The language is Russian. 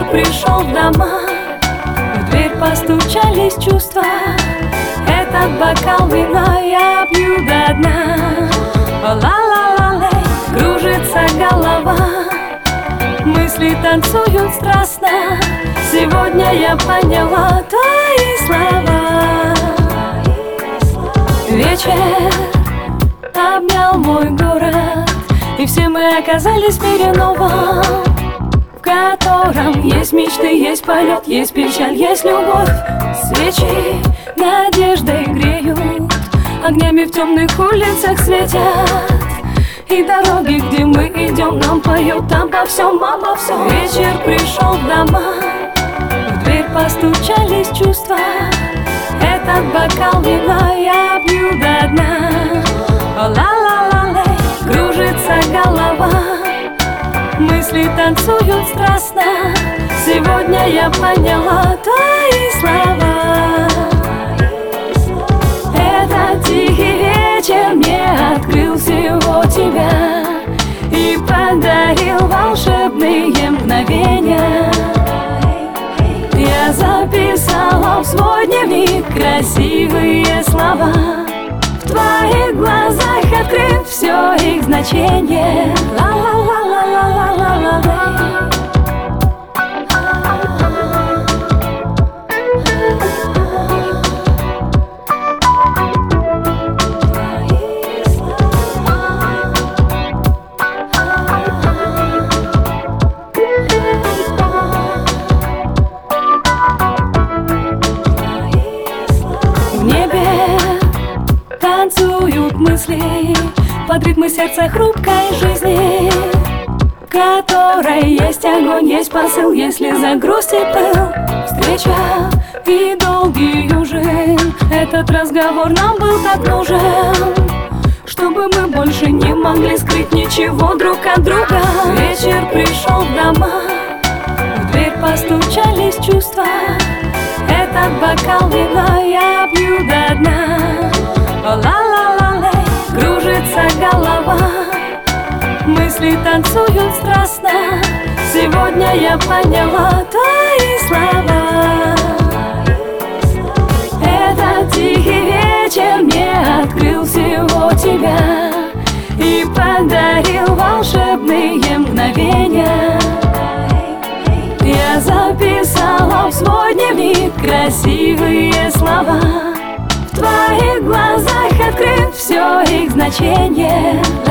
пришел в дома, в дверь постучались чувства. Этот бокал вина я пью до дна. Ла-ла-ла-лей, кружится голова, мысли танцуют страстно. Сегодня я поняла твои слова. Вечер обнял мой город, и все мы оказались в мире новом, в котором есть мечты, есть полет, есть печаль, есть любовь. Свечи надеждой греют, огнями в темных улицах светят, и дороги, где мы идем, нам поют обо всем, обо всем. Вечер пришел в дома, в дверь постучались чувства. Этот бокал вина я пью до дна. Ла-ла-ла-лей, кружится голова, мысли танцуют страстно. Сегодня я поняла твои слова. Этот тихий вечер мне открыл всего тебя и подарил волшебные мгновения. Я записала в свой дневник красивые слова, в твоих глазах открыт все их значение. Ла-ла-ла-ла-ла-ла-ла-ла. Танцуют мысли под ритмы сердца хрупкой жизни, в которой есть огонь, есть посыл, если загрустит пыл. Встреча и долгий ужин, этот разговор нам был так нужен, чтобы мы больше не могли скрыть ничего друг от друга. Вечер пришел в дома, в дверь постучались чувства. Этот бокал вина я пью до дна. Ла-ла-ла-лей, кружится голова, мысли танцуют страстно. Сегодня я поняла твои слова. Этот тихий вечер мне открыл всего тебя и подарил волшебные мгновения. Я записала в свой дневник красивые слова, в твоих глазах открыт все их значение.